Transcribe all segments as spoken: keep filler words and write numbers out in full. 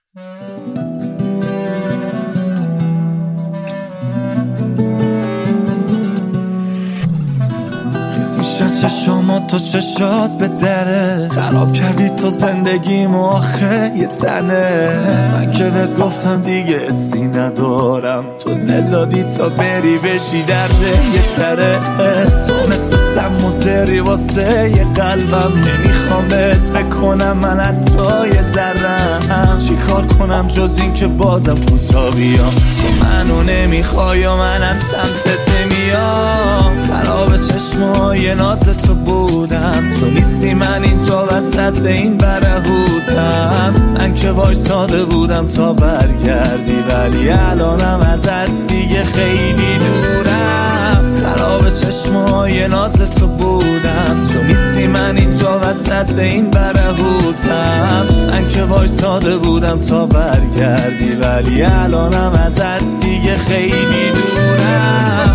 چشامات تو چشات به دره خراب کردی تو زندگیم و آخه یه تنه. من که بهت گفتم دیگه اسی ندارم، تو دل دادی تا بری بشی درده یه سره. تو مثل سم و زری واسه یه قلبم، نمیخوام بهت بکنم من حتی یه ذرم. چی کار کنم جز این که بازم کوتا بیام، تو منو نمیخوای و منم سمتت نمیام. خراب چشمای ناز تو بودم، تو نیستی من اینجا وسط این برهوتم. من که وایساده بودم تا برگردی، ولی الانم ازت دیگه خیلی دورم. خراب چشمای ناز تو بودم، تو نیستی من اینجا وسط این برهوتم. من که وایساده بودم تا برگردی، ولی الانم ازت دیگه خیلی دورم.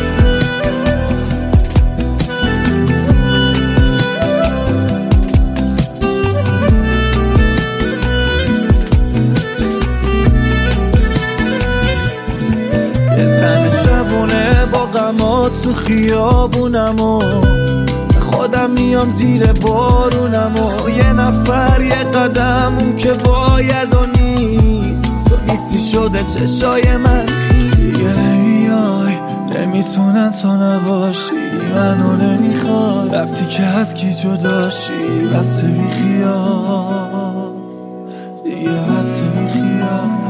شبونه با غمات تو خیابونم و خودم میام زیر بارونم و یه نفر یه قدم اون که باید و نیست. تو نیستی شده چشای من دیگه نمیای، نمیتونن تو نباشی، منو نمیخوای. رفتی که از کی جداشی، بس بی خیال دیگه، بس بی خیال.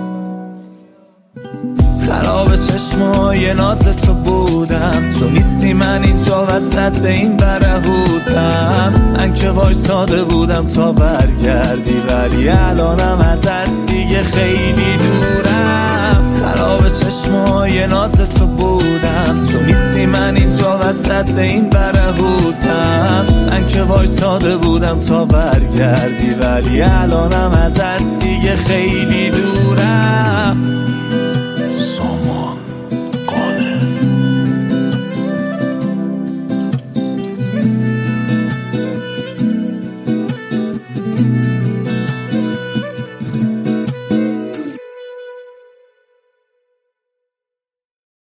خراب چشمای ناز تو بودم، تو نیستی من اینجا وسط این برهوتم. من که وایساده بودم تا برگردی، ولی الانم ازت دیگه خیلی دورم. خراب چشمای ناز تو بودم، تو نیستی من اینجا وسط این برهوتم. من که وایساده بودم تا برگردی، ولی الانم ازت دیگه خیلی دورم.